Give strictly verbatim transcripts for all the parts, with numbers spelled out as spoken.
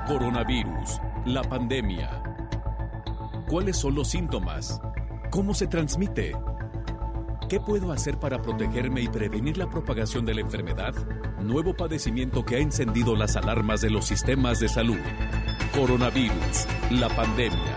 Coronavirus, la pandemia. ¿Cuáles son los síntomas? ¿Cómo se transmite? ¿Qué puedo hacer para protegerme y prevenir la propagación de la enfermedad? Nuevo padecimiento que ha encendido las alarmas de los sistemas de salud. Coronavirus, la pandemia.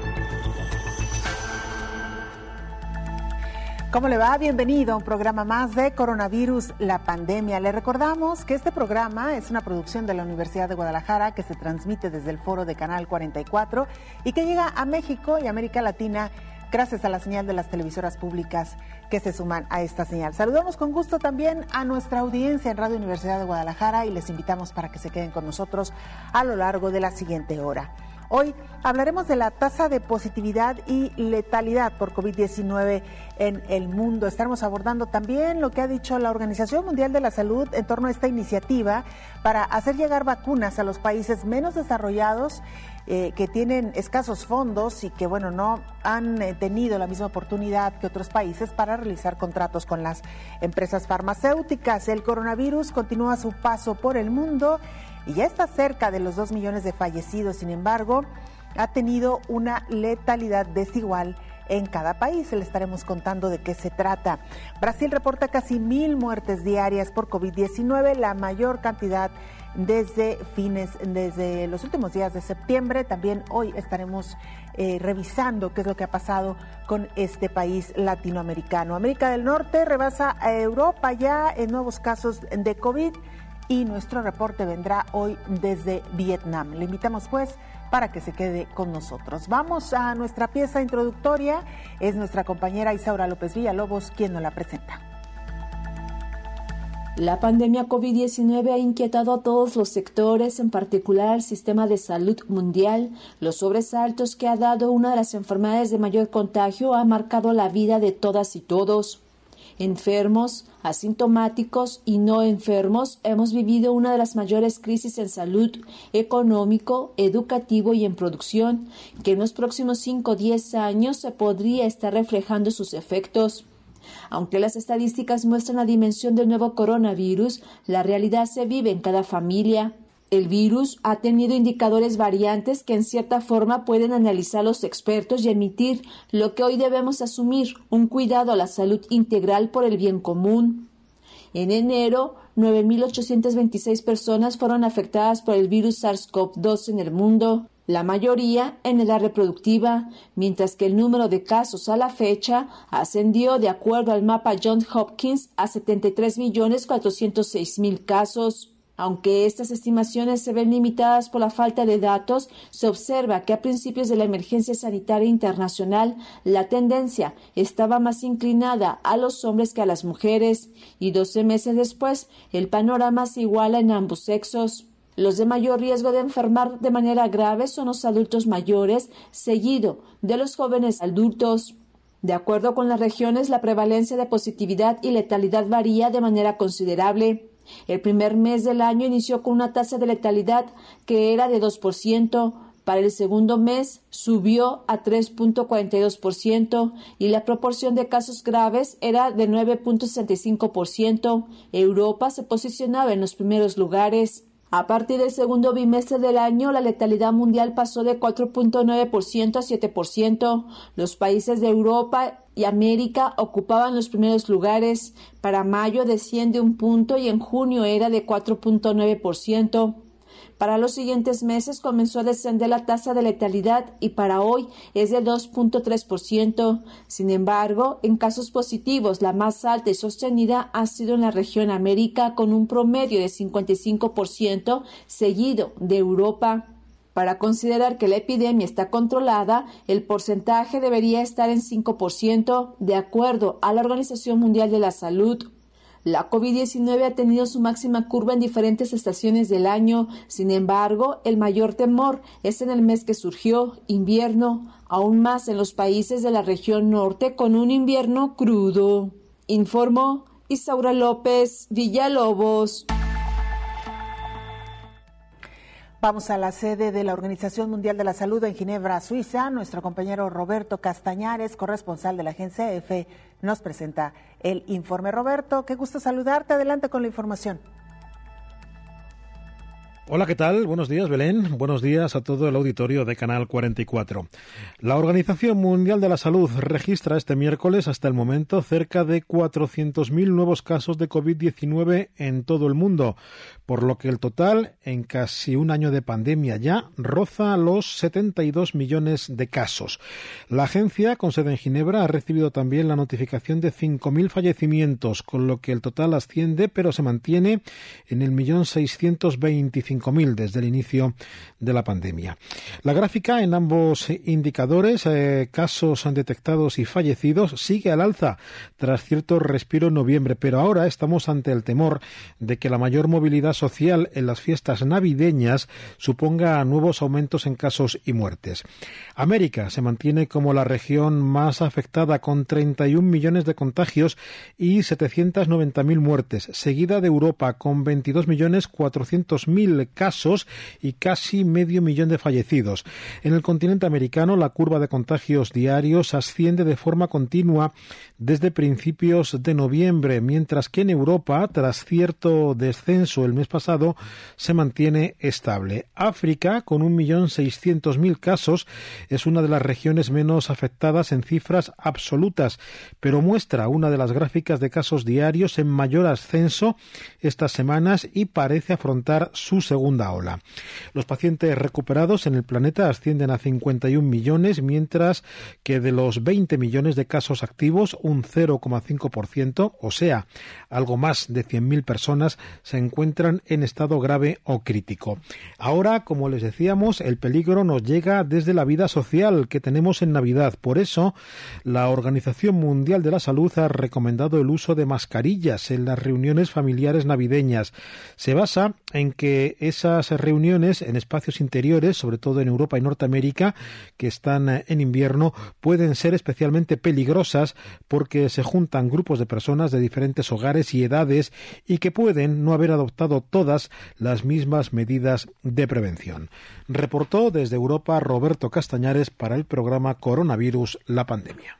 ¿Cómo le va? Bienvenido a un programa más de Coronavirus, la pandemia. Le recordamos que este programa es una producción de la Universidad de Guadalajara que se transmite desde el foro de Canal cuarenta y cuatro y que llega a México y América Latina gracias a la señal de las televisoras públicas que se suman a esta señal. Saludamos con gusto también a nuestra audiencia en Radio Universidad de Guadalajara y les invitamos para que se queden con nosotros a lo largo de la siguiente hora. Hoy hablaremos de la tasa de positividad y letalidad por COVID diecinueve en el mundo. Estaremos abordando también lo que ha dicho la Organización Mundial de la Salud en torno a esta iniciativa para hacer llegar vacunas a los países menos desarrollados eh, que tienen escasos fondos y que, bueno, no han eh, tenido la misma oportunidad que otros países para realizar contratos con las empresas farmacéuticas. El coronavirus continúa su paso por el mundo y ya está cerca de los dos millones de fallecidos. Sin embargo, ha tenido una letalidad desigual en cada país. Le estaremos contando de qué se trata. Brasil reporta casi mil muertes diarias por COVID diecinueve, la mayor cantidad desde fines, desde los últimos días de septiembre. También hoy estaremos eh, revisando qué es lo que ha pasado con este país latinoamericano. América del Norte rebasa a Europa ya en nuevos casos de COVID. Y nuestro reporte vendrá hoy desde Vietnam. Le invitamos pues para que se quede con nosotros. Vamos a nuestra pieza introductoria. Es nuestra compañera Isaura López Villalobos quien nos la presenta. La pandemia COVID diecinueve ha inquietado a todos los sectores, en particular al sistema de salud mundial. Los sobresaltos que ha dado una de las enfermedades de mayor contagio ha marcado la vida de todas y todos. Enfermos, asintomáticos y no enfermos, hemos vivido una de las mayores crisis en salud, económico, educativo y en producción, que en los próximos cinco o diez años se podría estar reflejando sus efectos. Aunque las estadísticas muestran la dimensión del nuevo coronavirus, la realidad se vive en cada familia. El virus ha tenido indicadores variantes que en cierta forma pueden analizar los expertos y emitir lo que hoy debemos asumir, un cuidado a la salud integral por el bien común. En enero, nueve mil ochocientas veintiséis personas fueron afectadas por el virus SARS-CoV dos en el mundo, la mayoría en edad reproductiva, mientras que el número de casos a la fecha ascendió, de acuerdo al mapa Johns Hopkins, a setenta y tres millones cuatrocientos seis mil casos. Aunque estas estimaciones se ven limitadas por la falta de datos, se observa que a principios de la emergencia sanitaria internacional la tendencia estaba más inclinada a los hombres que a las mujeres y doce meses después el panorama se iguala en ambos sexos. Los de mayor riesgo de enfermar de manera grave son los adultos mayores, seguido de los jóvenes adultos. De acuerdo con las regiones, la prevalencia de positividad y letalidad varía de manera considerable. El primer mes del año inició con una tasa de letalidad que era de dos por ciento. Para el segundo mes subió a tres punto cuarenta y dos por ciento y la proporción de casos graves era de nueve punto sesenta y cinco por ciento. Europa se posicionaba en los primeros lugares. A partir del segundo bimestre del año, la letalidad mundial pasó de cuatro punto nueve por ciento a siete por ciento. Los países de Europa y América ocupaban los primeros lugares. Para mayo desciende un punto y en junio era de cuatro punto nueve por ciento. Para los siguientes meses comenzó a descender la tasa de letalidad y para hoy es de dos punto tres por ciento. Sin embargo, en casos positivos, la más alta y sostenida ha sido en la región América con un promedio de cincuenta y cinco por ciento, seguido de Europa. Para considerar que la epidemia está controlada, el porcentaje debería estar en cinco por ciento, de acuerdo a la Organización Mundial de la Salud. La COVID diecinueve ha tenido su máxima curva en diferentes estaciones del año. Sin embargo, el mayor temor es en el mes que surgió, invierno, aún más en los países de la región norte con un invierno crudo. Informó Isaura López Villalobos. Vamos a la sede de la Organización Mundial de la Salud en Ginebra, Suiza. Nuestro compañero Roberto Castañares, corresponsal de la agencia EFE, nos presenta el informe. Roberto, qué gusto saludarte. Adelante con la información. Hola, ¿qué tal? Buenos días, Belén. Buenos días a todo el auditorio de Canal cuarenta y cuatro. La Organización Mundial de la Salud registra este miércoles hasta el momento cerca de cuatrocientos mil nuevos casos de covid diecinueve en todo el mundo, por lo que el total, en casi un año de pandemia ya, roza los setenta y dos millones de casos. La agencia, con sede en Ginebra, ha recibido también la notificación de cinco mil fallecimientos, con lo que el total asciende, pero se mantiene en el millón seiscientos veinticinco mil desde el inicio de la pandemia. La gráfica en ambos indicadores, eh, casos detectados y fallecidos, sigue al alza tras cierto respiro en noviembre, pero ahora estamos ante el temor de que la mayor movilidad social en las fiestas navideñas suponga nuevos aumentos en casos y muertes. América se mantiene como la región más afectada con treinta y un millones de contagios y setecientos noventa mil muertes, seguida de Europa con veintidós millones cuatrocientos mil casos y casi medio millón de fallecidos. En el continente americano, la curva de contagios diarios asciende de forma continua desde principios de noviembre, mientras que en Europa, tras cierto descenso el mes pasado, se mantiene estable. África, con un millón seiscientos mil casos, es una de las regiones menos afectadas en cifras absolutas, pero muestra una de las gráficas de casos diarios en mayor ascenso estas semanas y parece afrontar su segunda ola. Los pacientes recuperados en el planeta ascienden a cincuenta y un millones, mientras que de los veinte millones de casos activos, un cero coma cinco por ciento, o sea, algo más de cien mil personas, se encuentran en estado grave o crítico. Ahora, como les decíamos, el peligro nos llega desde la vida social que tenemos en Navidad. Por eso, la Organización Mundial de la Salud ha recomendado el uso de mascarillas en las reuniones familiares navideñas. Se basa en que esas reuniones en espacios interiores, sobre todo en Europa y Norteamérica, que están en invierno, pueden ser especialmente peligrosas porque se juntan grupos de personas de diferentes hogares y edades y que pueden no haber adoptado todas las mismas medidas de prevención. Reportó desde Europa Roberto Castañares para el programa Coronavirus, la pandemia.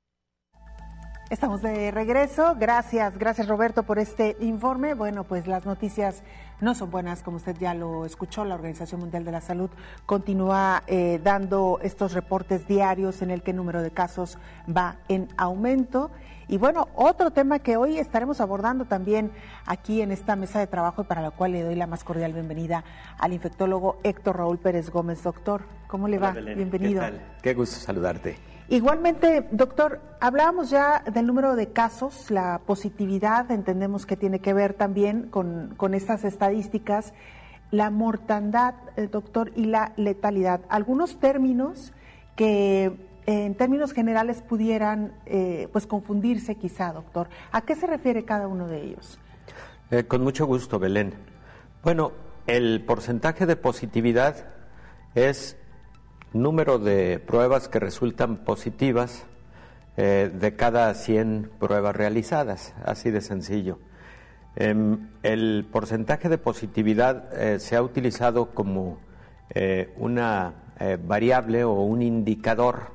Estamos de regreso. Gracias, gracias Roberto por este informe. Bueno, pues las noticias no son buenas, como usted ya lo escuchó. La Organización Mundial de la Salud continúa eh, dando estos reportes diarios en el que el número de casos va en aumento. Y bueno, otro tema que hoy estaremos abordando también aquí en esta mesa de trabajo y para la cual le doy la más cordial bienvenida al infectólogo Héctor Raúl Pérez Gómez. Doctor, ¿cómo le va? Hola, Belén. Bienvenido. ¿Qué tal? Qué gusto saludarte. Igualmente, doctor, hablábamos ya del número de casos, la positividad, entendemos que tiene que ver también con, con estas estadísticas, la mortandad, eh, doctor, y la letalidad. Algunos términos que eh, en términos generales pudieran eh, pues confundirse quizá, doctor. ¿A qué se refiere cada uno de ellos? Eh, con mucho gusto, Belén. Bueno, el porcentaje de positividad es número de pruebas que resultan positivas eh, de cada cien pruebas realizadas, así de sencillo. Eh, el porcentaje de positividad eh, se ha utilizado como eh, una eh, variable o un indicador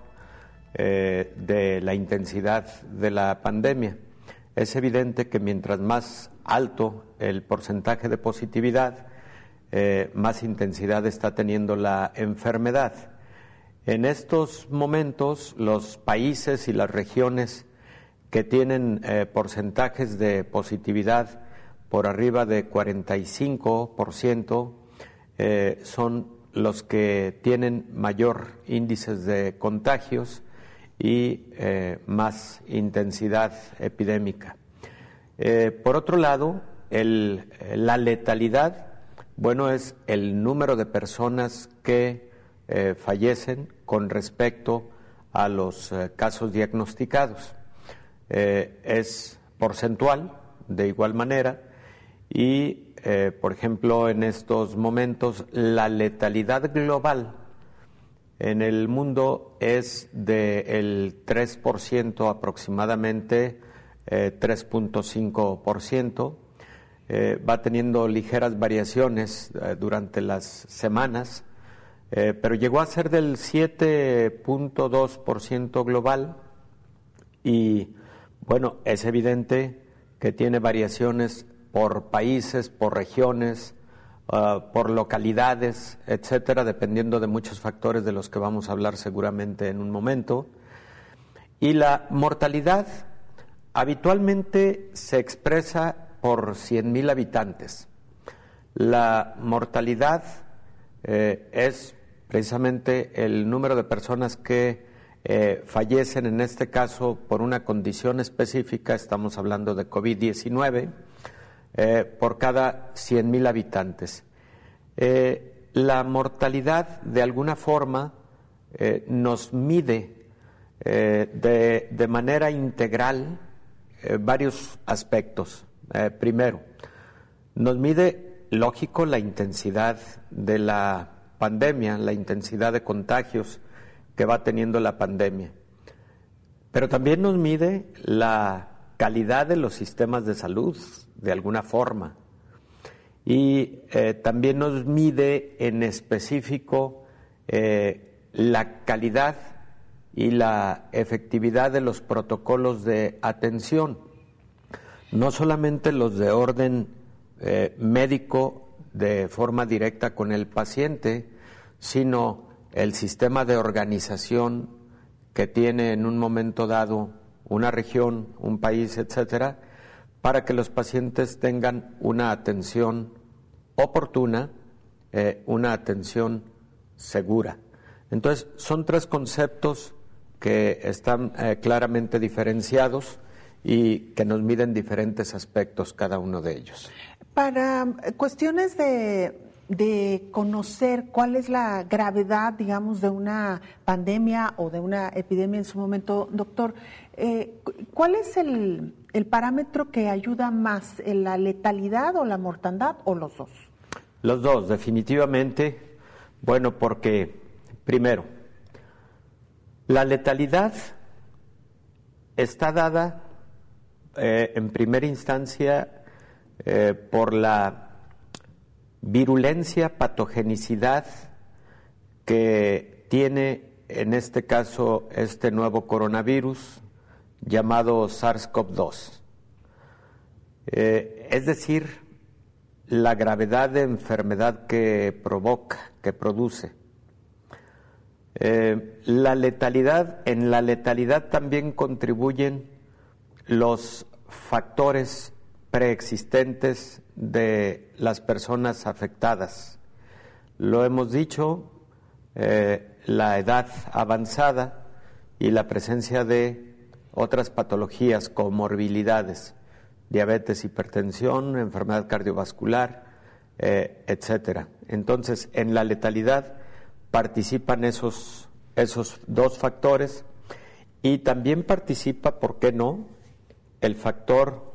eh, de la intensidad de la pandemia. Es evidente que mientras más alto el porcentaje de positividad, eh, más intensidad está teniendo la enfermedad. En estos momentos, los países y las regiones que tienen eh, porcentajes de positividad por arriba de cuarenta y cinco por ciento eh, son los que tienen mayor índices de contagios y eh, más intensidad epidémica. Eh, por otro lado, el, la letalidad, bueno, es el número de personas que eh, fallecen con respecto a los eh, casos diagnosticados. Eh, es porcentual, de igual manera, y, eh, por ejemplo, en estos momentos, la letalidad global en el mundo es del tres por ciento aproximadamente, eh, tres punto cinco por ciento. Eh, va teniendo ligeras variaciones eh, durante las semanas, eh, pero llegó a ser del siete punto dos por ciento global y, bueno, es evidente que tiene variaciones por países, por regiones, uh, por localidades, etcétera, dependiendo de muchos factores de los que vamos a hablar seguramente en un momento. Y la mortalidad habitualmente se expresa por cien mil habitantes. La mortalidad eh, es precisamente el número de personas que eh, fallecen, en este caso por una condición específica, estamos hablando de COVID diecinueve, eh, por cada cien mil habitantes. Eh, la mortalidad, de alguna forma, eh, nos mide eh, de, de manera integral eh, varios aspectos. Eh, primero, nos mide, lógico, la intensidad de la pandemia, la intensidad de contagios que va teniendo la pandemia. Pero también nos mide la calidad de los sistemas de salud, de alguna forma. Y eh, también nos mide en específico eh, la calidad y la efectividad de los protocolos de atención. No solamente los de orden eh, médico de forma directa con el paciente, sino el sistema de organización que tiene en un momento dado una región, un país, etcétera, para que los pacientes tengan una atención oportuna, eh, una atención segura. Entonces, son tres conceptos que están eh, claramente diferenciados y que nos miden diferentes aspectos cada uno de ellos. Para cuestiones de, de conocer cuál es la gravedad, digamos, de una pandemia o de una epidemia en su momento, doctor, eh, ¿cuál es el, el parámetro que ayuda más, la letalidad o la mortandad o los dos? Los dos, definitivamente. Bueno, porque, primero, la letalidad está dada Eh, en primera instancia eh, por la virulencia, patogenicidad que tiene en este caso este nuevo coronavirus llamado SARS-CoV dos. Eh, es decir, la gravedad de enfermedad que provoca, que produce. Eh, la letalidad, en la letalidad también contribuyen los factores preexistentes de las personas afectadas. Lo hemos dicho, eh, la edad avanzada y la presencia de otras patologías, comorbilidades, diabetes, hipertensión, enfermedad cardiovascular, eh, etcétera. Entonces, en la letalidad participan esos, esos dos factores y también participa, ¿por qué no?, el factor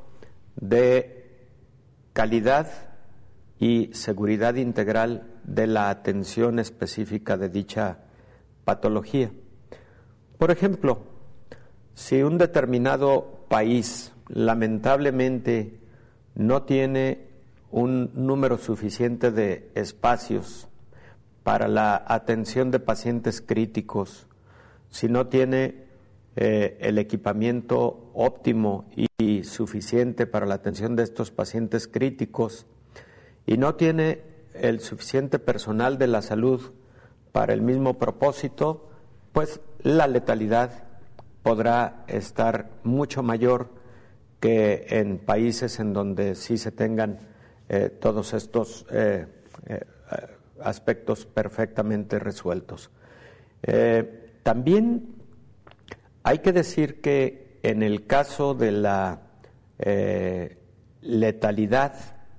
de calidad y seguridad integral de la atención específica de dicha patología. Por ejemplo, si un determinado país lamentablemente no tiene un número suficiente de espacios para la atención de pacientes críticos, si no tiene Eh, el equipamiento óptimo y, y suficiente para la atención de estos pacientes críticos y no tiene el suficiente personal de la salud para el mismo propósito, pues la letalidad podrá estar mucho mayor que en países en donde sí se tengan eh, todos estos eh, eh, aspectos perfectamente resueltos. Eh, también hay que decir que en el caso de la eh, letalidad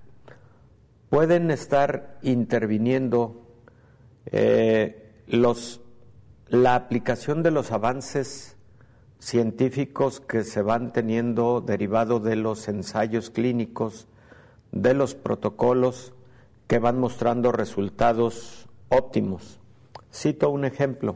pueden estar interviniendo eh, los, la aplicación de los avances científicos que se van teniendo derivado de los ensayos clínicos, de los protocolos que van mostrando resultados óptimos. Cito un ejemplo.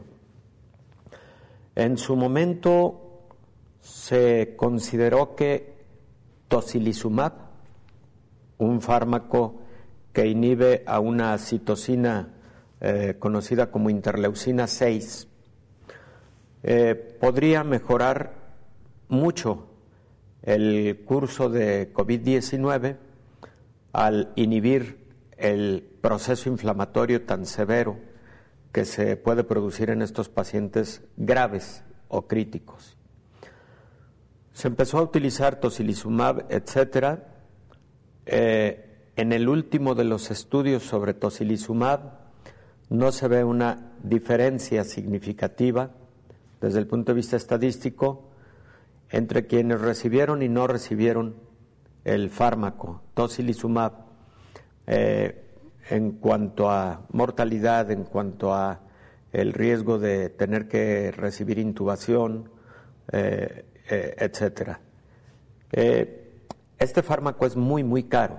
En su momento se consideró que tocilizumab, un fármaco que inhibe a una citocina eh, conocida como interleucina seis, eh, podría mejorar mucho el curso de COVID diecinueve al inhibir el proceso inflamatorio tan severo que se puede producir en estos pacientes graves o críticos. Se empezó a utilizar tocilizumab, etcétera. Eh, en el último de los estudios sobre tocilizumab no se ve una diferencia significativa desde el punto de vista estadístico entre quienes recibieron y no recibieron el fármaco tocilizumab. Eh, en cuanto a mortalidad, en cuanto a el riesgo de tener que recibir intubación, eh, eh, etcétera. Eh, este fármaco es muy, muy caro.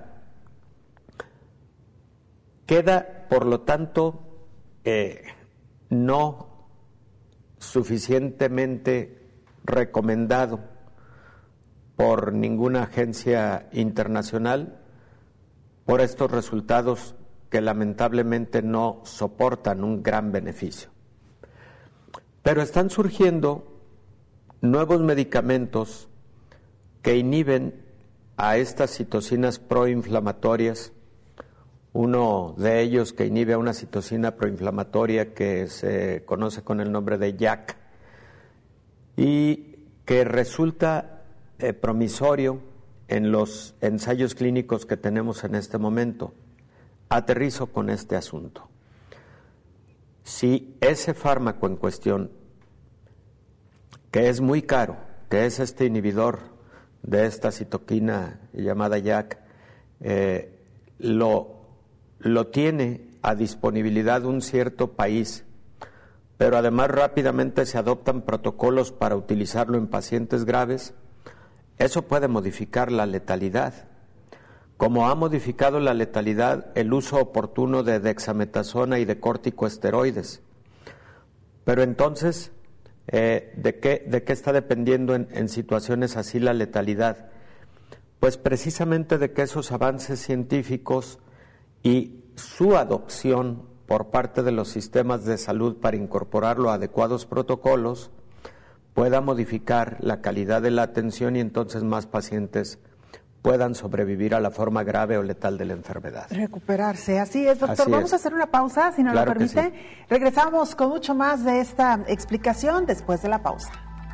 Queda, por lo tanto, eh, no suficientemente recomendado por ninguna agencia internacional por estos resultados que lamentablemente no soportan un gran beneficio. Pero están surgiendo nuevos medicamentos que inhiben a estas citocinas proinflamatorias. Uno de ellos que inhibe a una citocina proinflamatoria que se conoce con el nombre de Y A K y que resulta eh, promisorio en los ensayos clínicos que tenemos en este momento. Aterrizo con este asunto. Si ese fármaco en cuestión, que es muy caro, que es este inhibidor de esta citoquina llamada Y A K, eh, lo, lo tiene a disponibilidad un cierto país, pero además rápidamente se adoptan protocolos para utilizarlo en pacientes graves, eso puede modificar la letalidad. Como ha modificado la letalidad el uso oportuno de dexametasona y de corticosteroides. Pero entonces, eh, ¿de qué, de qué está dependiendo en, en situaciones así la letalidad? Pues precisamente de que esos avances científicos y su adopción por parte de los sistemas de salud para incorporarlo a adecuados protocolos pueda modificar la calidad de la atención y entonces más pacientes puedan sobrevivir a la forma grave o letal de la enfermedad. Recuperarse, así es, doctor. Así Vamos es. a hacer una pausa, si nos Claro lo permite. que sí. Regresamos con mucho más de esta explicación después de la pausa.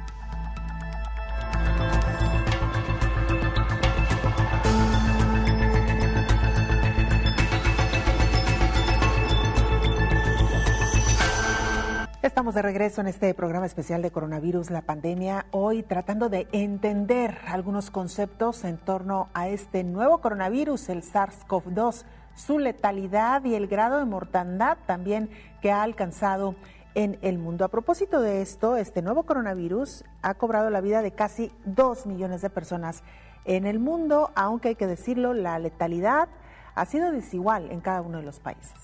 Estamos de regreso en este programa especial de coronavirus, la pandemia, hoy tratando de entender algunos conceptos en torno a este nuevo coronavirus, el SARS CoV dos, su letalidad y el grado de mortandad también que ha alcanzado en el mundo. A propósito de esto, este nuevo coronavirus ha cobrado la vida de casi dos millones de personas en el mundo, aunque hay que decirlo, la letalidad ha sido desigual en cada uno de los países.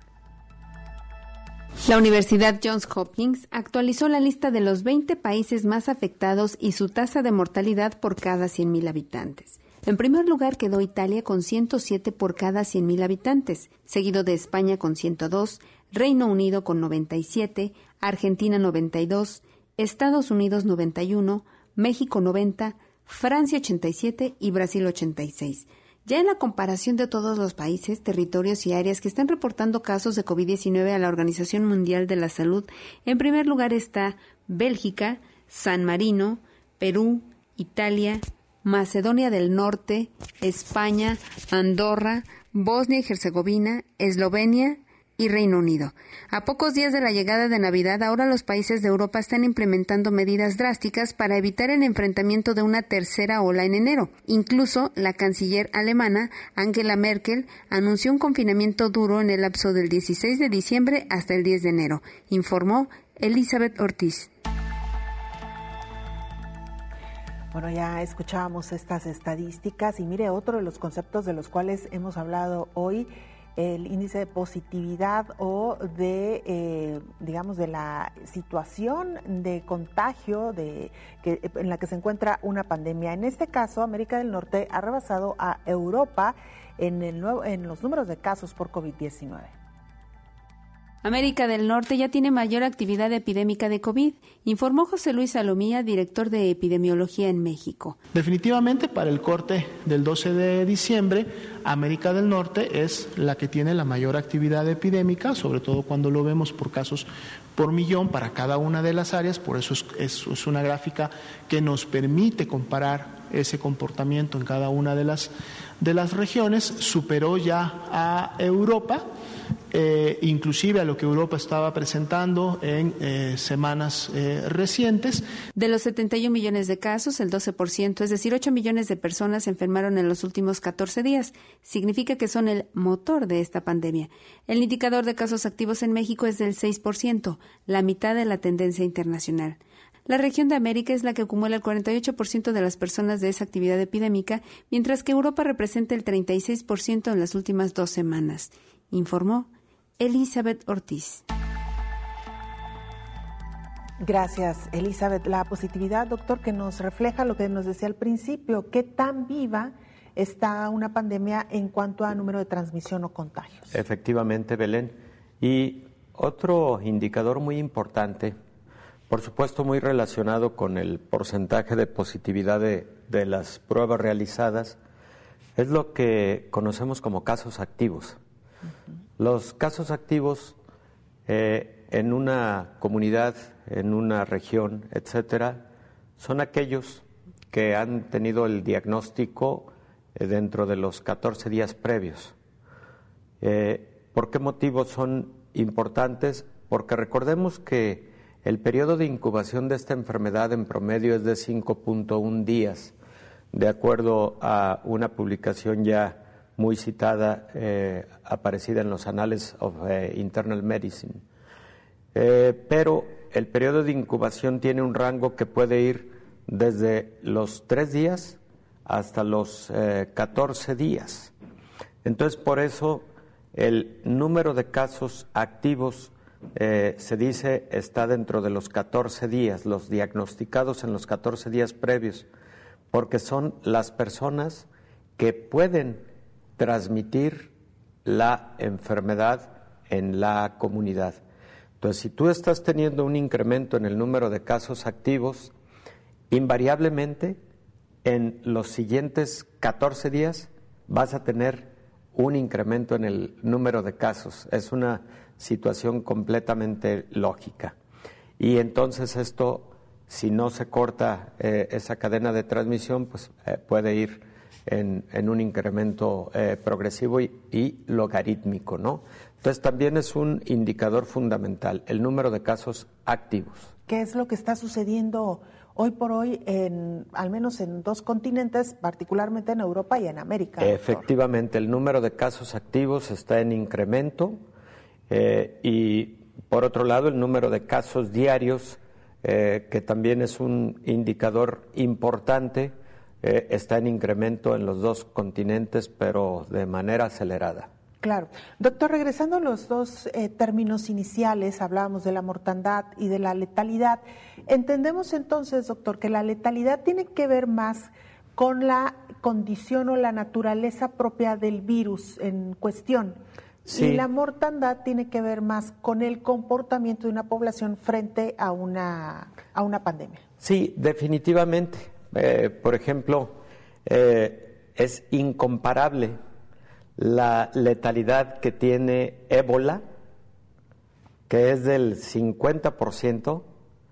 La Universidad Johns Hopkins actualizó la lista de los veinte países más afectados y su tasa de mortalidad por cada cien mil habitantes. En primer lugar quedó Italia con ciento siete por cada cien mil habitantes, seguido de España con ciento dos, Reino Unido con noventa y siete, Argentina noventa y dos, Estados Unidos noventa y uno, México noventa, Francia ochenta y siete y Brasil ochenta y seis. Ya en la comparación de todos los países, territorios y áreas que están reportando casos de COVID diecinueve a la Organización Mundial de la Salud, en primer lugar está Bélgica, San Marino, Perú, Italia, Macedonia del Norte, España, Andorra, Bosnia y Herzegovina, Eslovenia y Reino Unido. A pocos días de la llegada de Navidad, ahora los países de Europa están implementando medidas drásticas para evitar el enfrentamiento de una tercera ola en enero. Incluso la canciller alemana Angela Merkel anunció un confinamiento duro en el lapso del dieciséis de diciembre hasta el diez de enero, informó Elizabeth Ortiz. Bueno, ya escuchábamos estas estadísticas y mire, otro de los conceptos de los cuales hemos hablado hoy, el índice de positividad o de, eh, digamos, de la situación de contagio de, que, en la que se encuentra una pandemia. En este caso, América del Norte ha rebasado a Europa en, el nuevo, en los números de casos por COVID diecinueve. América del Norte ya tiene mayor actividad epidémica de COVID, informó José Luis Salomía, director de Epidemiología en México. Definitivamente, para el corte del doce de diciembre, América del Norte es la que tiene la mayor actividad epidémica, sobre todo cuando lo vemos por casos por millón para cada una de las áreas, por eso es, es, es una gráfica que nos permite comparar ese comportamiento en cada una de las, de las regiones. Superó ya a Europa, eh, inclusive a lo que Europa estaba presentando en eh, semanas eh, recientes. De los setenta y un millones de casos, el doce por ciento, es decir, ocho millones de personas se enfermaron en los últimos catorce días. Significa que son el motor de esta pandemia. El indicador de casos activos en México es del seis por ciento, la mitad de la tendencia internacional. La región de América es la que acumula el cuarenta y ocho por ciento de las personas de esa actividad epidémica, mientras que Europa representa el treinta y seis por ciento en las últimas dos semanas, informó Elizabeth Ortiz. Gracias, Elizabeth. La positividad, doctor, que nos refleja lo que nos decía al principio, qué tan viva está una pandemia en cuanto a número de transmisión o contagios. Efectivamente, Belén. Y otro indicador muy importante, por supuesto muy relacionado con el porcentaje de positividad de, de las pruebas realizadas, es lo que conocemos como casos activos. Uh-huh. Los casos activos eh, en una comunidad, en una región, etcétera, son aquellos que han tenido el diagnóstico eh, dentro de los catorce días previos. Eh, ¿Por qué motivos son importantes? Porque recordemos que el periodo de incubación de esta enfermedad en promedio es de cinco punto uno días, de acuerdo a una publicación ya muy citada, eh, aparecida en los Annals of eh, Internal Medicine. Eh, pero el periodo de incubación tiene un rango que puede ir desde los tres días hasta los eh, catorce días. Entonces, por eso el número de casos activos Eh, se dice está dentro de los catorce días, los diagnosticados en los catorce días previos, porque son las personas que pueden transmitir la enfermedad en la comunidad. Entonces, si tú estás teniendo un incremento en el número de casos activos, invariablemente en los siguientes catorce días vas a tener un incremento en el número de casos. Es una situación completamente lógica. Y entonces esto, si no se corta eh, esa cadena de transmisión, pues eh, puede ir en, en un incremento eh, progresivo y, y logarítmico, ¿no? Entonces también es un indicador fundamental, el número de casos activos. ¿Qué es lo que está sucediendo hoy por hoy, en, al menos en dos continentes, particularmente en Europa y en América? Efectivamente, doctor. El número de casos activos está en incremento. Eh, y por otro lado, el número de casos diarios, eh, que también es un indicador importante, eh, está en incremento en los dos continentes, pero de manera acelerada. Claro. Doctor, regresando a los dos eh, términos iniciales, hablábamos de la mortandad y de la letalidad. Entendemos entonces, doctor, que la letalidad tiene que ver más con la condición o la naturaleza propia del virus en cuestión. Sí. Y la mortandad tiene que ver más con el comportamiento de una población frente a una, a una pandemia. Sí, definitivamente. Eh, por ejemplo, eh, es incomparable la letalidad que tiene ébola, que es del cincuenta por ciento,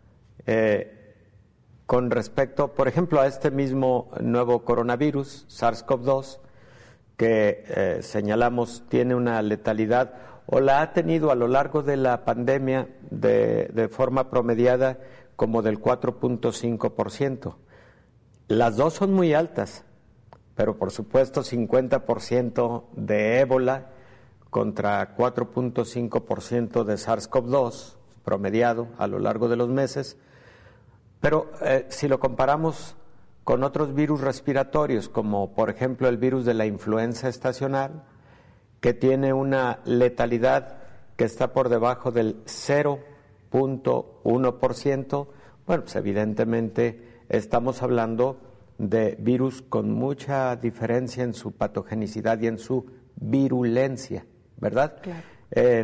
eh, con respecto, por ejemplo, a este mismo nuevo coronavirus, SARS-CoV dos, que eh, señalamos tiene una letalidad o la ha tenido a lo largo de la pandemia de, de forma promediada como del cuatro punto cinco por ciento. Las dos son muy altas, pero por supuesto cincuenta por ciento de ébola contra cuatro punto cinco por ciento de SARS-CoV dos promediado a lo largo de los meses. Pero eh, si lo comparamos con otros virus respiratorios, como por ejemplo el virus de la influenza estacional, que tiene una letalidad que está por debajo del cero punto uno por ciento, bueno, pues evidentemente estamos hablando de virus con mucha diferencia en su patogenicidad y en su virulencia, ¿verdad? Claro. Eh,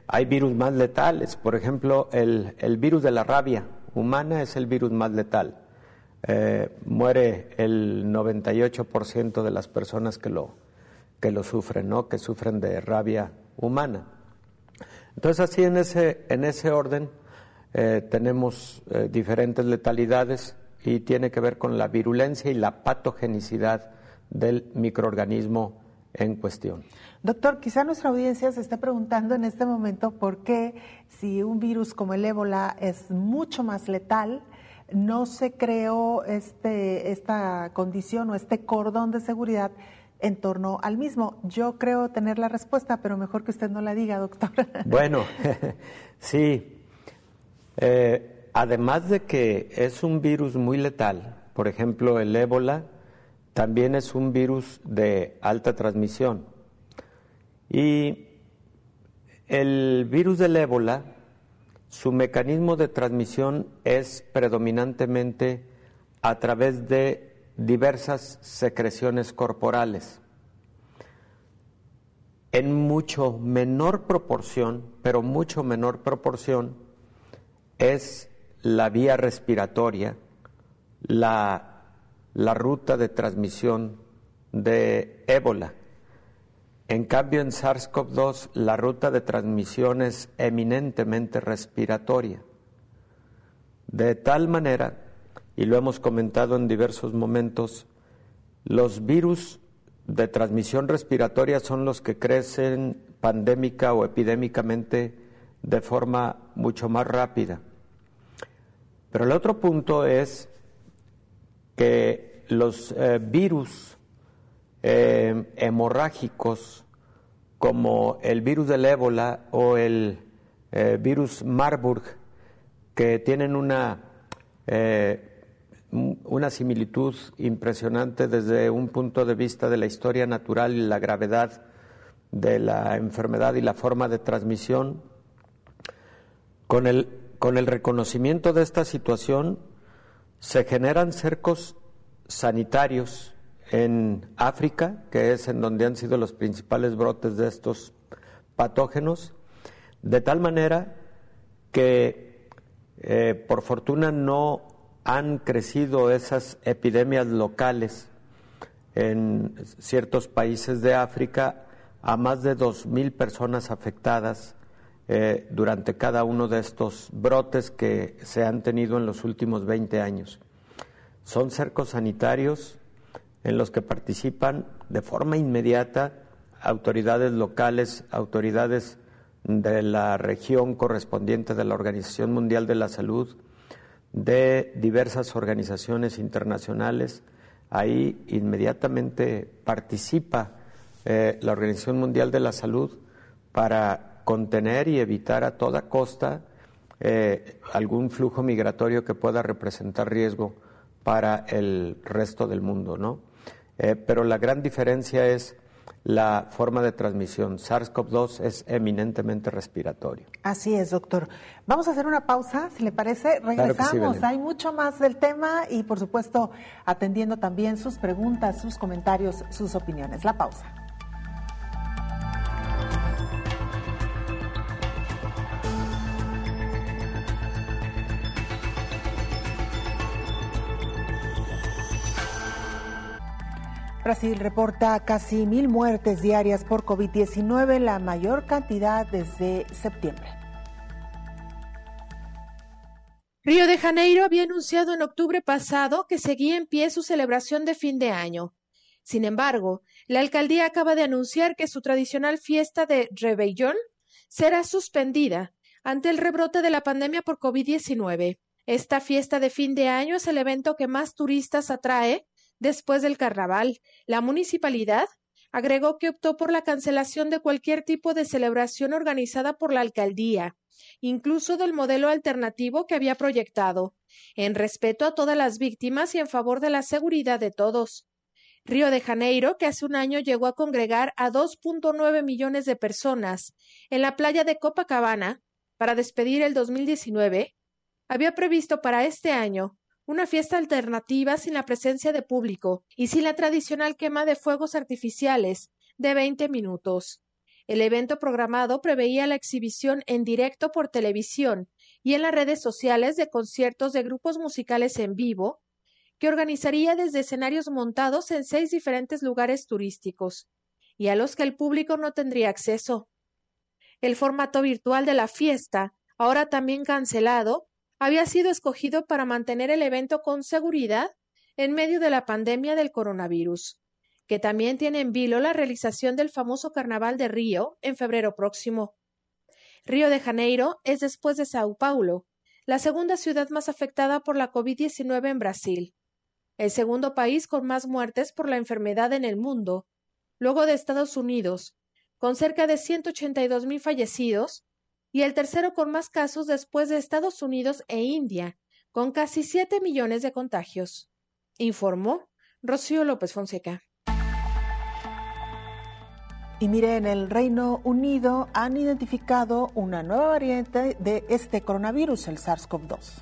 hay virus más letales. Por ejemplo, el, el virus de la rabia humana es el virus más letal. Eh, muere el noventa y ocho por ciento de las personas que lo, que lo sufren, ¿no? Que sufren de rabia humana. Entonces, así en ese, en ese orden eh, tenemos eh, diferentes letalidades y tiene que ver con la virulencia y la patogenicidad del microorganismo en cuestión. Doctor, quizá nuestra audiencia se esté preguntando en este momento por qué, si un virus como el ébola es mucho más letal, no se creó este, esta condición o este cordón de seguridad en torno al mismo. Yo creo tener la respuesta, pero mejor que usted no la diga, doctor. Bueno, sí. Eh, además de que es un virus muy letal, por ejemplo, el ébola también es un virus de alta transmisión. Y el virus del ébola, su mecanismo de transmisión es predominantemente a través de diversas secreciones corporales. En mucho menor proporción, pero mucho menor proporción, es la vía respiratoria, la, la ruta de transmisión de ébola. En cambio, en SARS-CoV dos, la ruta de transmisión es eminentemente respiratoria. De tal manera, y lo hemos comentado en diversos momentos, los virus de transmisión respiratoria son los que crecen pandémica o epidémicamente de forma mucho más rápida. Pero el otro punto es que los eh, virus Eh, hemorrágicos como el virus del ébola o el eh, virus Marburg, que tienen una, eh, una similitud impresionante desde un punto de vista de la historia natural y la gravedad de la enfermedad y la forma de transmisión. Con el, con el reconocimiento de esta situación se generan cercos sanitarios en África, que es en donde han sido los principales brotes de estos patógenos, de tal manera que eh, por fortuna no han crecido esas epidemias locales en ciertos países de África a más de dos mil personas afectadas eh, durante cada uno de estos brotes que se han tenido en los últimos veinte años. Son cercos sanitarios en los que participan de forma inmediata autoridades locales, autoridades de la región correspondiente de la Organización Mundial de la Salud, de diversas organizaciones internacionales. Ahí inmediatamente participa eh, la Organización Mundial de la Salud para contener y evitar a toda costa eh, algún flujo migratorio que pueda representar riesgo para el resto del mundo, ¿no? Eh, pero la gran diferencia es la forma de transmisión. SARS-CoV dos es eminentemente respiratorio. Así es, doctor. Vamos a hacer una pausa, si le parece. Regresamos. Claro que sí, hay mucho más del tema y, por supuesto, atendiendo también sus preguntas, sus comentarios, sus opiniones. La pausa. Brasil reporta casi mil muertes diarias por COVID diecinueve, la mayor cantidad desde septiembre. Río de Janeiro había anunciado en octubre pasado que seguía en pie su celebración de fin de año. Sin embargo, la alcaldía acaba de anunciar que su tradicional fiesta de Réveillon será suspendida ante el rebrote de la pandemia por COVID diecinueve. Esta fiesta de fin de año es el evento que más turistas atrae después del carnaval. La municipalidad agregó que optó por la cancelación de cualquier tipo de celebración organizada por la alcaldía, incluso del modelo alternativo que había proyectado, en respeto a todas las víctimas y en favor de la seguridad de todos. Río de Janeiro, que hace un año llegó a congregar a dos punto nueve millones de personas en la playa de Copacabana para despedir el dos mil diecinueve, había previsto para este año una fiesta alternativa sin la presencia de público y sin la tradicional quema de fuegos artificiales de veinte minutos. El evento programado preveía la exhibición en directo por televisión y en las redes sociales de conciertos de grupos musicales en vivo, que organizaría desde escenarios montados en seis diferentes lugares turísticos, y a los que el público no tendría acceso. El formato virtual de la fiesta, ahora también cancelado, había sido escogido para mantener el evento con seguridad en medio de la pandemia del coronavirus, que también tiene en vilo la realización del famoso Carnaval de Río en febrero próximo. Río de Janeiro es, después de Sao Paulo, la segunda ciudad más afectada por la COVID diecinueve en Brasil, el segundo país con más muertes por la enfermedad en el mundo, luego de Estados Unidos, con cerca de ciento ochenta y dos mil fallecidos, y el tercero con más casos después de Estados Unidos e India, con casi siete millones de contagios, informó Rocío López Fonseca. Y mire, en el Reino Unido han identificado una nueva variante de este coronavirus, el SARS-CoV dos.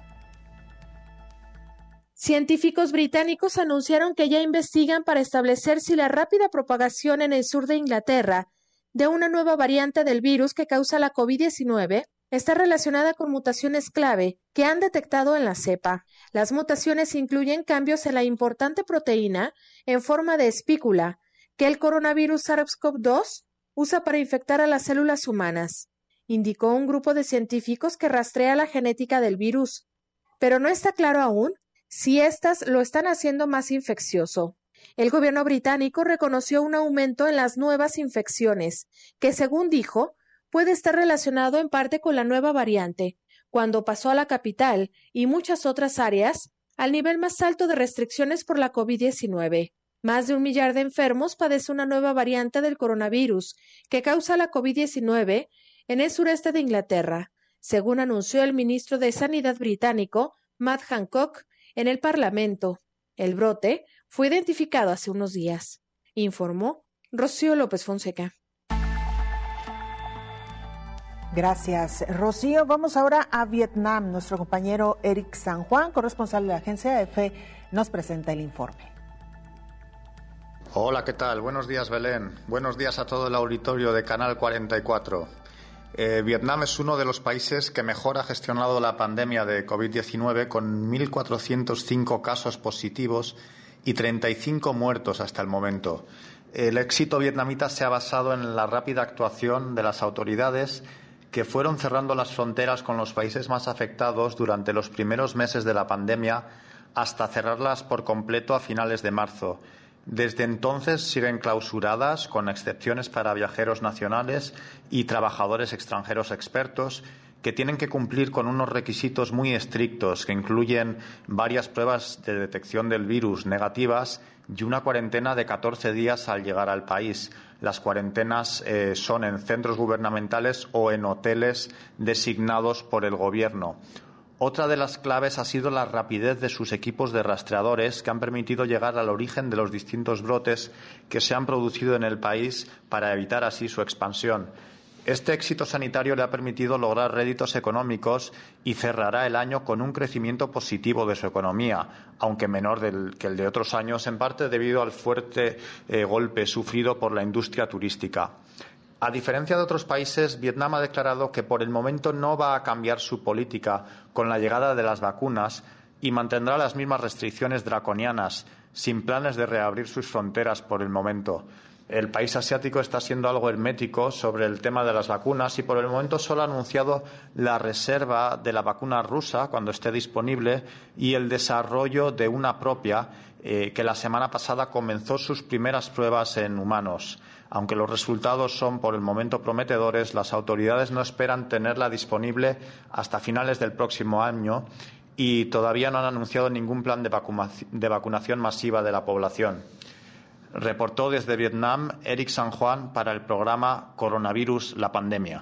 Científicos británicos anunciaron que ya investigan para establecer si la rápida propagación en el sur de Inglaterra de una nueva variante del virus que causa la COVID diecinueve está relacionada con mutaciones clave que han detectado en la cepa. Las mutaciones incluyen cambios en la importante proteína en forma de espícula que el coronavirus SARS-CoV dos usa para infectar a las células humanas, indicó un grupo de científicos que rastrea la genética del virus. Pero no está claro aún si éstas lo están haciendo más infeccioso. El gobierno británico reconoció un aumento en las nuevas infecciones, que según dijo, puede estar relacionado en parte con la nueva variante, cuando pasó a la capital y muchas otras áreas al nivel más alto de restricciones por la COVID diecinueve. Más de un millar de enfermos padece una nueva variante del coronavirus que causa la COVID diecinueve en el sureste de Inglaterra, según anunció el ministro de Sanidad británico, Matt Hancock, en el Parlamento. El brote fue identificado hace unos días, informó Rocío López Fonseca. Gracias, Rocío. Vamos ahora a Vietnam. Nuestro compañero Eric San Juan, corresponsal de la agencia A F P, nos presenta el informe. Hola, ¿qué tal? Buenos días, Belén. Buenos días a todo el auditorio de Canal cuarenta y cuatro. Eh, Vietnam es uno de los países que mejor ha gestionado la pandemia de COVID diecinueve, con mil cuatrocientos cinco casos positivos y treinta y cinco muertos hasta el momento. El éxito vietnamita se ha basado en la rápida actuación de las autoridades, que fueron cerrando las fronteras con los países más afectados durante los primeros meses de la pandemia hasta cerrarlas por completo a finales de marzo. Desde entonces siguen clausuradas, con excepciones para viajeros nacionales y trabajadores extranjeros expertos, que tienen que cumplir con unos requisitos muy estrictos, que incluyen varias pruebas de detección del virus negativas y una cuarentena de catorce días al llegar al país. Las cuarentenas eh, son en centros gubernamentales o en hoteles designados por el Gobierno. Otra de las claves ha sido la rapidez de sus equipos de rastreadores, que han permitido llegar al origen de los distintos brotes que se han producido en el país para evitar así su expansión. Este éxito sanitario le ha permitido lograr réditos económicos y cerrará el año con un crecimiento positivo de su economía, aunque menor del, que el de otros años, en parte debido al fuerte eh, golpe sufrido por la industria turística. A diferencia de otros países, Vietnam ha declarado que por el momento no va a cambiar su política con la llegada de las vacunas y mantendrá las mismas restricciones draconianas, sin planes de reabrir sus fronteras por el momento. El país asiático está siendo algo hermético sobre el tema de las vacunas y por el momento solo ha anunciado la reserva de la vacuna rusa cuando esté disponible y el desarrollo de una propia eh, que la semana pasada comenzó sus primeras pruebas en humanos. Aunque los resultados son por el momento prometedores, las autoridades no esperan tenerla disponible hasta finales del próximo año y todavía no han anunciado ningún plan de, vacunac- de vacunación masiva de la población. Reportó desde Vietnam Eric San Juan para el programa Coronavirus, la pandemia.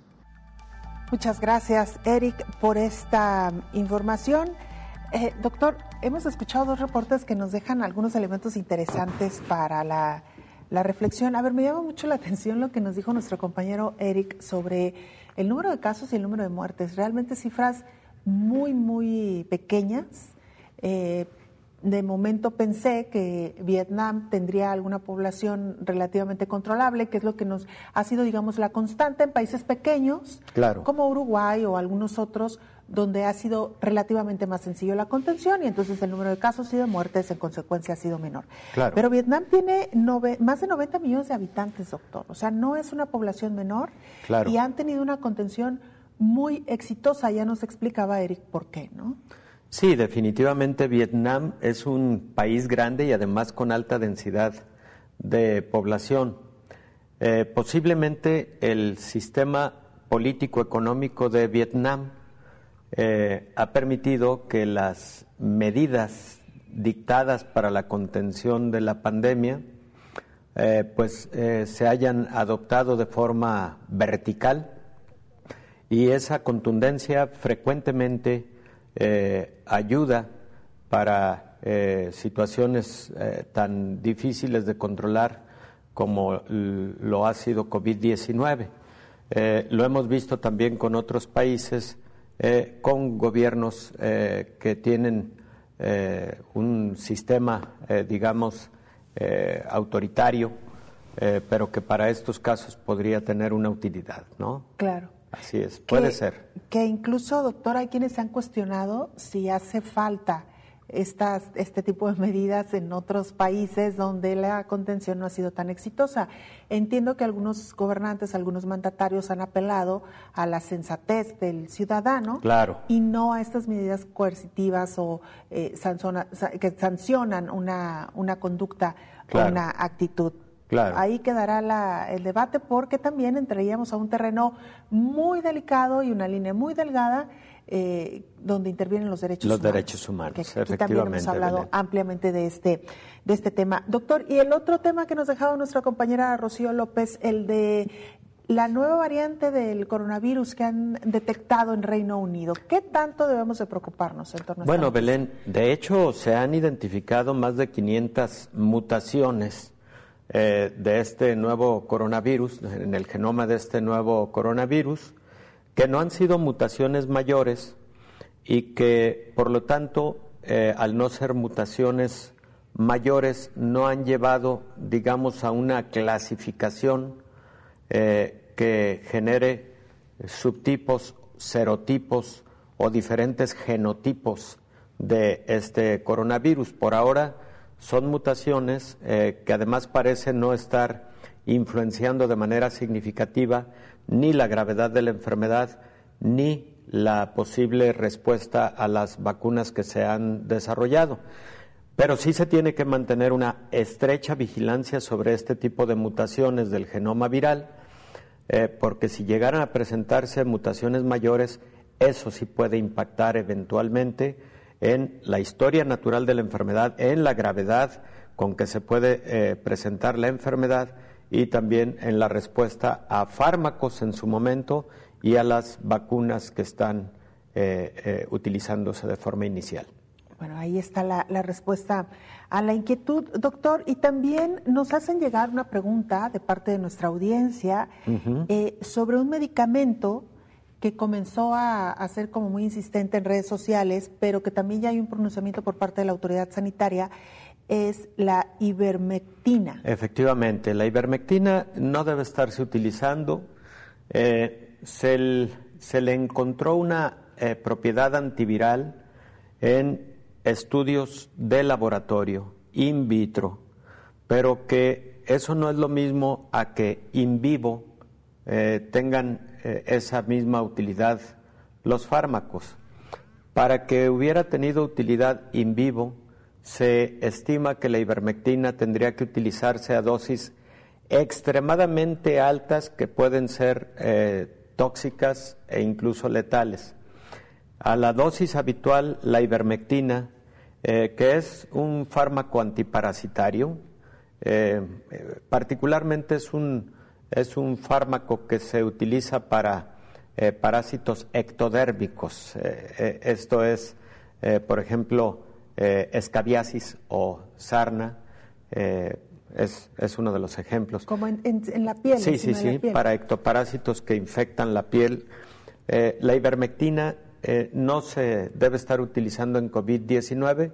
Muchas gracias, Eric, por esta información. Eh, doctor, hemos escuchado dos reportes que nos dejan algunos elementos interesantes para la, la reflexión. A ver, me llama mucho la atención lo que nos dijo nuestro compañero Eric sobre el número de casos y el número de muertes. Realmente cifras muy, muy pequeñas. Eh, de momento pensé que Vietnam tendría alguna población relativamente controlable, que es lo que nos ha sido, digamos, la constante en países pequeños, claro, como Uruguay o algunos otros, donde ha sido relativamente más sencillo la contención y entonces el número de casos y de muertes en consecuencia ha sido menor. Claro. Pero Vietnam tiene nove, más de noventa millones de habitantes, doctor. O sea, no es una población menor, claro, y han tenido una contención muy exitosa. Ya nos explicaba Eric por qué, ¿no? Sí, definitivamente Vietnam es un país grande y además con alta densidad de población. Eh, posiblemente el sistema político-económico de Vietnam eh, ha permitido que las medidas dictadas para la contención de la pandemia eh, pues eh, se hayan adoptado de forma vertical, y esa contundencia frecuentemente Eh, ayuda para eh, situaciones eh, tan difíciles de controlar como lo ha sido COVID diecinueve. Eh, lo hemos visto también con otros países, eh, con gobiernos eh, que tienen eh, un sistema, eh, digamos, eh, autoritario, eh, pero que para estos casos podría tener una utilidad, ¿no? Claro. Así es, puede que, ser. Que incluso, doctor, hay quienes se han cuestionado si hace falta estas, este tipo de medidas en otros países donde la contención no ha sido tan exitosa. Entiendo que algunos gobernantes, algunos mandatarios han apelado a la sensatez del ciudadano, claro, y no a estas medidas coercitivas o eh, sanzona, que sancionan una, una conducta, claro, o una actitud. Claro. Ahí quedará la, el debate, porque también entraríamos a un terreno muy delicado y una línea muy delgada eh, donde intervienen los derechos los humanos. Los derechos humanos, que efectivamente. También hemos hablado Belén. ampliamente de este, de este tema. Doctor, y el otro tema que nos dejaba nuestra compañera Rocío López, el de la nueva variante del coronavirus que han detectado en Reino Unido. ¿Qué tanto debemos de preocuparnos en torno a Bueno, esta Belén, de hecho se han identificado más de quinientas mutaciones Eh, de este nuevo coronavirus, en el genoma de este nuevo coronavirus, que no han sido mutaciones mayores y que, por lo tanto, eh, al no ser mutaciones mayores, no han llevado, digamos, a una clasificación eh, que genere subtipos, serotipos o diferentes genotipos de este coronavirus. Por ahora, son mutaciones eh, que además parecen no estar influenciando de manera significativa ni la gravedad de la enfermedad ni la posible respuesta a las vacunas que se han desarrollado. Pero sí se tiene que mantener una estrecha vigilancia sobre este tipo de mutaciones del genoma viral, eh, porque si llegaran a presentarse mutaciones mayores, eso sí puede impactar eventualmente en la historia natural de la enfermedad, en la gravedad con que se puede eh, presentar la enfermedad y también en la respuesta a fármacos en su momento y a las vacunas que están eh, eh, utilizándose de forma inicial. Bueno, ahí está la, la respuesta a la inquietud, doctor. Y también nos hacen llegar una pregunta de parte de nuestra audiencia uh-huh. eh, sobre un medicamento que comenzó a, a ser como muy insistente en redes sociales, pero que también ya hay un pronunciamiento por parte de la autoridad sanitaria, es la ivermectina. Efectivamente, la ivermectina no debe estarse utilizando. Eh, se, se le encontró una eh, propiedad antiviral en estudios de laboratorio, in vitro, pero que eso no es lo mismo a que in vivo eh, tengan Eh, esa misma utilidad los fármacos. Para que hubiera tenido utilidad in vivo, se estima que la ivermectina tendría que utilizarse a dosis extremadamente altas que pueden ser eh, tóxicas e incluso letales. A la dosis habitual, la ivermectina, eh, que es un fármaco antiparasitario, eh, eh, particularmente es un Es un fármaco que se utiliza para eh, parásitos ectodérmicos. Eh, eh, esto es, eh, por ejemplo, eh, escabiasis o sarna. Eh, es, es uno de los ejemplos. Como en, en, en la piel. Sí, sí, sí, para ectoparásitos que infectan la piel. Eh, la ivermectina eh, no se debe estar utilizando en COVID diecinueve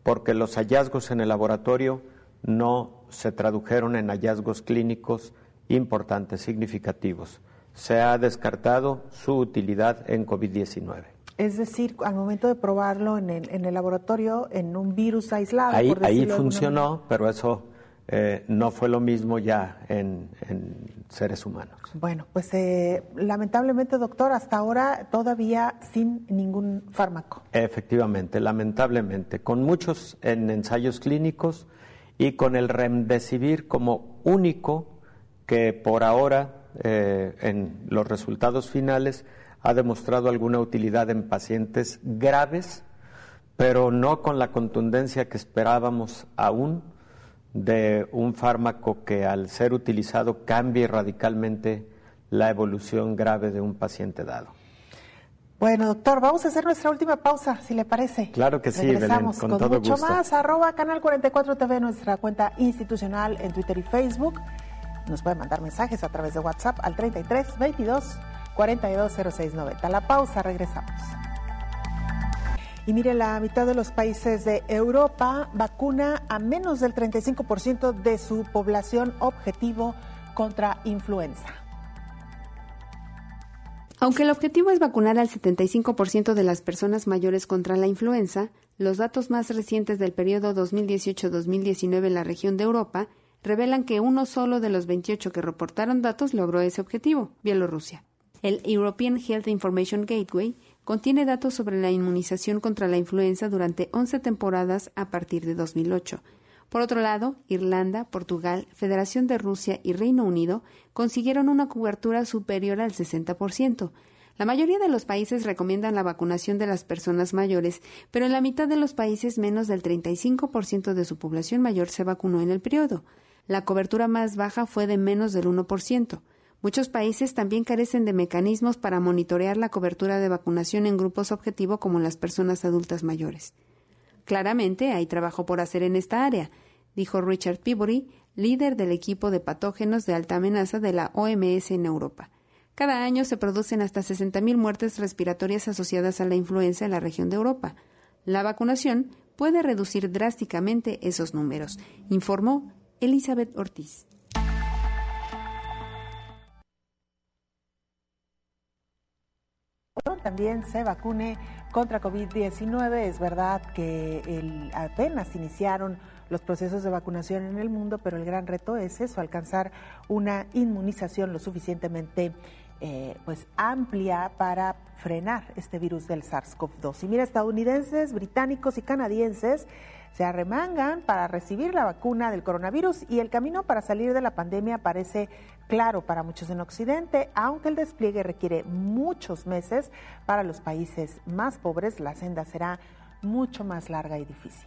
porque los hallazgos en el laboratorio no se tradujeron en hallazgos clínicos importantes, significativos. Se ha descartado su utilidad en COVID diecinueve. Es decir, al momento de probarlo en el, en el laboratorio, en un virus aislado. Ahí, por ahí de funcionó, pero eso eh, no fue lo mismo ya en, en seres humanos. Bueno, pues eh, lamentablemente, doctor, hasta ahora todavía sin ningún fármaco. Efectivamente, lamentablemente, con muchos en ensayos clínicos y con el Remdesivir como único que por ahora eh, en los resultados finales ha demostrado alguna utilidad en pacientes graves, pero no con la contundencia que esperábamos aún de un fármaco que al ser utilizado cambie radicalmente la evolución grave de un paciente dado. Bueno, doctor, vamos a hacer nuestra última pausa, si le parece. Claro que sí, Regresamos Belén, con, con todo mucho gusto. más, arroba Canal cuarenta y cuatro T V, nuestra cuenta institucional en Twitter y Facebook. Nos pueden mandar mensajes a través de WhatsApp al treinta y tres, veintidós, cuarenta y dos, cero seis noventa. La pausa, regresamos. Y mire, la mitad de los países de Europa vacuna a menos del treinta y cinco por ciento de su población objetivo contra influenza. Aunque el objetivo es vacunar al setenta y cinco por ciento de las personas mayores contra la influenza, los datos más recientes del periodo dos mil dieciocho a dos mil diecinueve en la región de Europa revelan que uno solo de los veintiocho que reportaron datos logró ese objetivo, Bielorrusia. El European Health Information Gateway contiene datos sobre la inmunización contra la influenza durante once temporadas a partir de dos mil ocho. Por otro lado, Irlanda, Portugal, Federación de Rusia y Reino Unido consiguieron una cobertura superior al sesenta por ciento. La mayoría de los países recomiendan la vacunación de las personas mayores, pero en la mitad de los países menos del treinta y cinco por ciento de su población mayor se vacunó en el periodo. La cobertura más baja fue de menos del uno por ciento. Muchos países también carecen de mecanismos para monitorear la cobertura de vacunación en grupos objetivo como las personas adultas mayores. Claramente hay trabajo por hacer en esta área, dijo Richard Peabody, líder del equipo de patógenos de alta amenaza de la O M S en Europa. Cada año se producen hasta sesenta mil muertes respiratorias asociadas a la influenza en la región de Europa. La vacunación puede reducir drásticamente esos números, informó Elizabeth Ortiz. También se vacune contra COVID diecinueve. Es verdad que el, apenas iniciaron los procesos de vacunación en el mundo, pero el gran reto es eso, alcanzar una inmunización lo suficientemente eh, pues amplia para frenar este virus del SARS CoV dos. Y mira, estadounidenses, británicos y canadienses se arremangan para recibir la vacuna del coronavirus y el camino para salir de la pandemia parece claro para muchos en Occidente, aunque el despliegue requiere muchos meses. Para los países más pobres la senda será mucho más larga y difícil.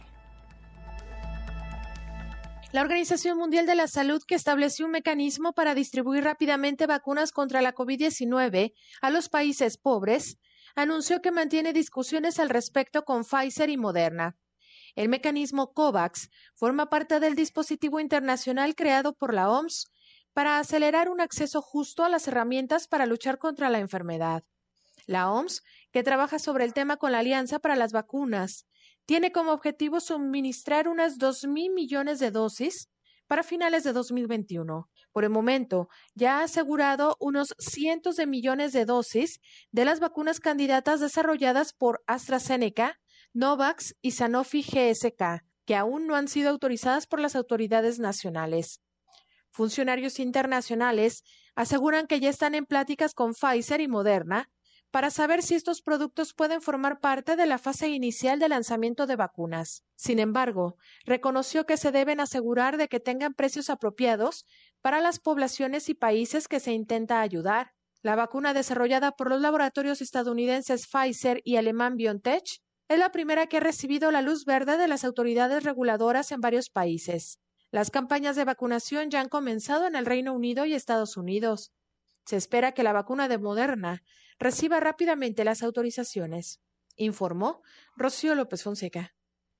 La Organización Mundial de la Salud, que estableció un mecanismo para distribuir rápidamente vacunas contra la COVID diecinueve a los países pobres, anunció que mantiene discusiones al respecto con Pfizer y Moderna. El mecanismo COVAX forma parte del dispositivo internacional creado por la O M S para acelerar un acceso justo a las herramientas para luchar contra la enfermedad. La O M S, que trabaja sobre el tema con la Alianza para las Vacunas, tiene como objetivo suministrar unas dos mil millones de dosis para finales de dos mil veintiuno. Por el momento, ya ha asegurado unos cientos de millones de dosis de las vacunas candidatas desarrolladas por AstraZeneca, Novavax y Sanofi G S K, que aún no han sido autorizadas por las autoridades nacionales. Funcionarios internacionales aseguran que ya están en pláticas con Pfizer y Moderna para saber si estos productos pueden formar parte de la fase inicial de lanzamiento de vacunas. Sin embargo, reconoció que se deben asegurar de que tengan precios apropiados para las poblaciones y países que se intenta ayudar. La vacuna desarrollada por los laboratorios estadounidenses Pfizer y alemán BioNTech es la primera que ha recibido la luz verde de las autoridades reguladoras en varios países. Las campañas de vacunación ya han comenzado en el Reino Unido y Estados Unidos. Se espera que la vacuna de Moderna reciba rápidamente las autorizaciones, informó Rocío López Fonseca.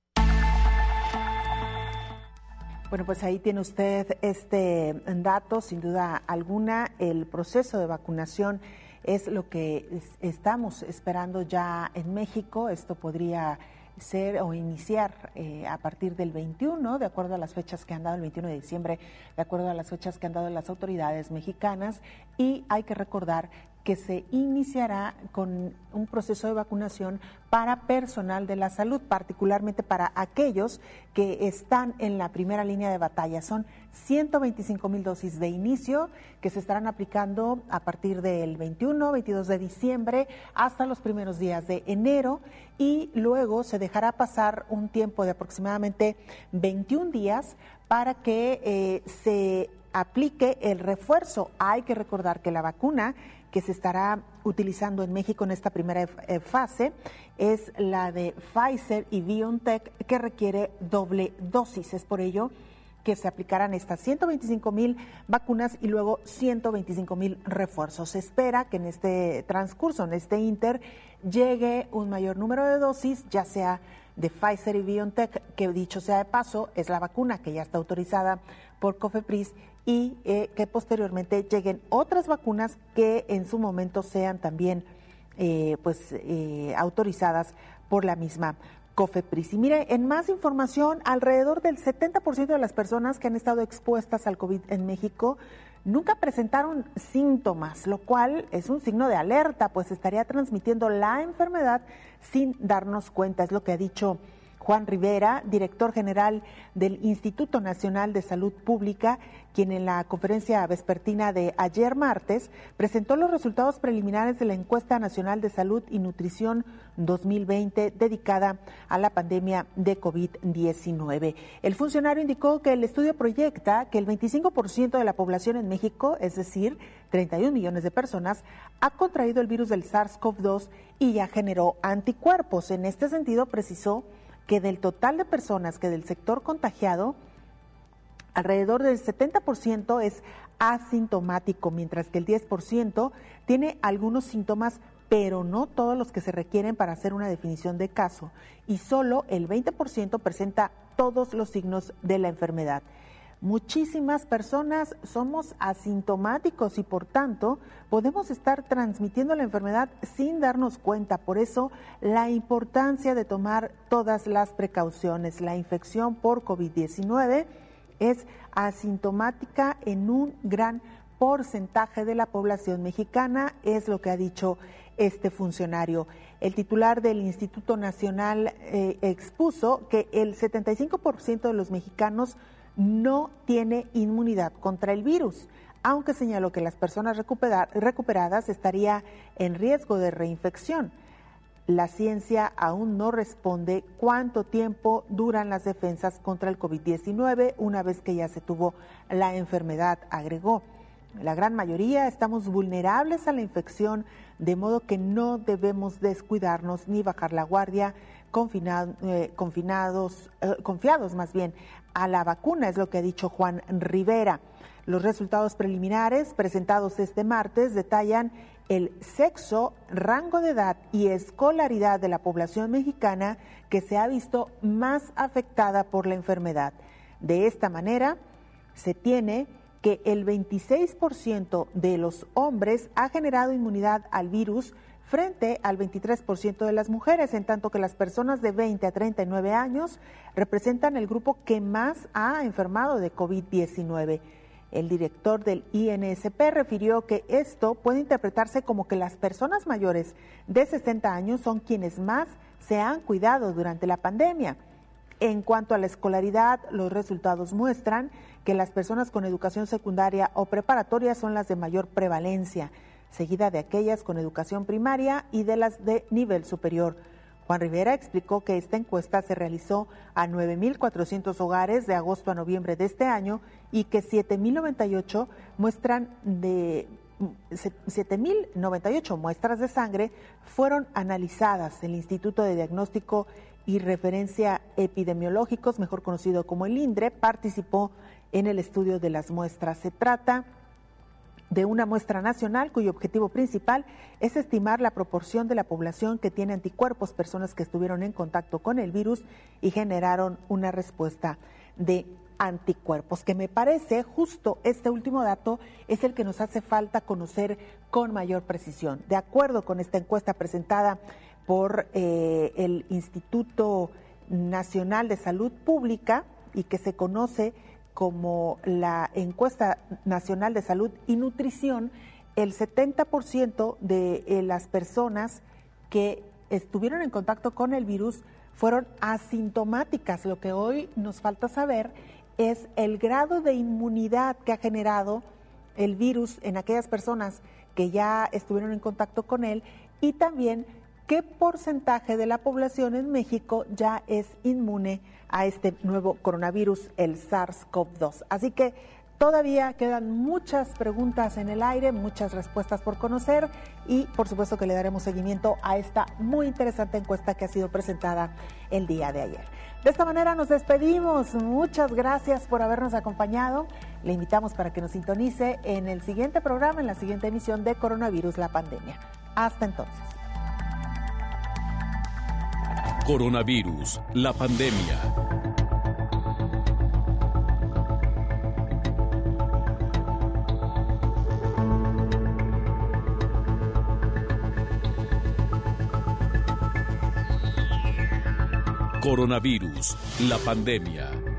Bueno, pues ahí tiene usted este dato, sin duda alguna. El proceso de vacunación es lo que estamos esperando ya en México. Esto podría ser o iniciar eh, a partir del veintiuno, de acuerdo a las fechas que han dado el veintiuno de diciembre, de acuerdo a las fechas que han dado las autoridades mexicanas, y hay que recordar que se iniciará con un proceso de vacunación para personal de la salud, particularmente para aquellos que están en la primera línea de batalla. Son ciento veinticinco mil dosis de inicio que se estarán aplicando a partir del veintiuno, veintidós de diciembre hasta los primeros días de enero, y luego se dejará pasar un tiempo de aproximadamente veintiún días para que eh, se aplique el refuerzo. Hay que recordar que la vacuna que se estará utilizando en México en esta primera fase es la de Pfizer y BioNTech, que requiere doble dosis. Es por ello que se aplicarán estas ciento veinticinco mil vacunas y luego ciento veinticinco mil refuerzos. Se espera que en este transcurso, en este inter, llegue un mayor número de dosis, ya sea de Pfizer y BioNTech, que dicho sea de paso, es la vacuna que ya está autorizada por COFEPRIS, y eh, que posteriormente lleguen otras vacunas que en su momento sean también eh, pues eh, autorizadas por la misma COFEPRIS. Y mire, en más información, alrededor del setenta por ciento de las personas que han estado expuestas al COVID en México nunca presentaron síntomas, lo cual es un signo de alerta, pues estaría transmitiendo la enfermedad sin darnos cuenta, es lo que ha dicho Juan Rivera, director general del Instituto Nacional de Salud Pública, quien en la conferencia vespertina de ayer martes presentó los resultados preliminares de la Encuesta Nacional de Salud y Nutrición dos mil veinte dedicada a la pandemia de COVID diecinueve. El funcionario indicó que el estudio proyecta que el veinticinco por ciento de la población en México, es decir, treinta y un millones de personas, ha contraído el virus del SARS-CoV dos y ya generó anticuerpos. En este sentido, precisó que del total de personas que del sector contagiado, alrededor del setenta por ciento es asintomático, mientras que el diez por ciento tiene algunos síntomas, pero no todos los que se requieren para hacer una definición de caso, y solo el veinte por ciento presenta todos los signos de la enfermedad. Muchísimas personas somos asintomáticos y por tanto podemos estar transmitiendo la enfermedad sin darnos cuenta. Por eso la importancia de tomar todas las precauciones. La infección por COVID diecinueve es asintomática en un gran porcentaje de la población mexicana, es lo que ha dicho este funcionario. El titular del Instituto Nacional eh, expuso que el setenta y cinco por ciento de los mexicanos no tiene inmunidad contra el virus, aunque señaló que las personas recuperar, recuperadas estaría en riesgo de reinfección. La ciencia aún no responde cuánto tiempo duran las defensas contra el COVID diecinueve una vez que ya se tuvo la enfermedad, agregó. La gran mayoría estamos vulnerables a la infección, de modo que no debemos descuidarnos ni bajar la guardia, confinado, eh, confinados, eh, confiados más bien a la vacuna, es lo que ha dicho Juan Rivera. Los resultados preliminares presentados este martes detallan el sexo, rango de edad y escolaridad de la población mexicana que se ha visto más afectada por la enfermedad. De esta manera, se tiene que el veintiséis por ciento de los hombres ha generado inmunidad al virus frente al veintitrés por ciento de las mujeres, en tanto que las personas de veinte a treinta y nueve años representan el grupo que más ha enfermado de COVID diecinueve. El director del I N S P refirió que esto puede interpretarse como que las personas mayores de sesenta años son quienes más se han cuidado durante la pandemia. En cuanto a la escolaridad, los resultados muestran que las personas con educación secundaria o preparatoria son las de mayor prevalencia, seguida de aquellas con educación primaria y de las de nivel superior. Juan Rivera explicó que esta encuesta se realizó a nueve mil cuatrocientos hogares de agosto a noviembre de este año y que siete mil noventa y ocho muestran de siete mil noventa y ocho muestras de sangre fueron analizadas. El Instituto de Diagnóstico y Referencia Epidemiológicos, mejor conocido como el INDRE, participó en el estudio de las muestras. Se trata de una muestra nacional cuyo objetivo principal es estimar la proporción de la población que tiene anticuerpos, personas que estuvieron en contacto con el virus y generaron una respuesta de anticuerpos, que me parece justo este último dato es el que nos hace falta conocer con mayor precisión. De acuerdo con esta encuesta presentada por eh, el Instituto Nacional de Salud Pública y que se conoce como la Encuesta Nacional de Salud y Nutrición, el setenta por ciento de eh, las personas que estuvieron en contacto con el virus fueron asintomáticas. Lo que hoy nos falta saber es el grado de inmunidad que ha generado el virus en aquellas personas que ya estuvieron en contacto con él y también qué porcentaje de la población en México ya es inmune a este nuevo coronavirus, el SARS-CoV dos. Así que todavía quedan muchas preguntas en el aire, muchas respuestas por conocer y por supuesto que le daremos seguimiento a esta muy interesante encuesta que ha sido presentada el día de ayer. De esta manera nos despedimos. Muchas gracias por habernos acompañado. Le invitamos para que nos sintonice en el siguiente programa, en la siguiente emisión de Coronavirus, la pandemia. Hasta entonces. Coronavirus, la pandemia. Coronavirus, la pandemia.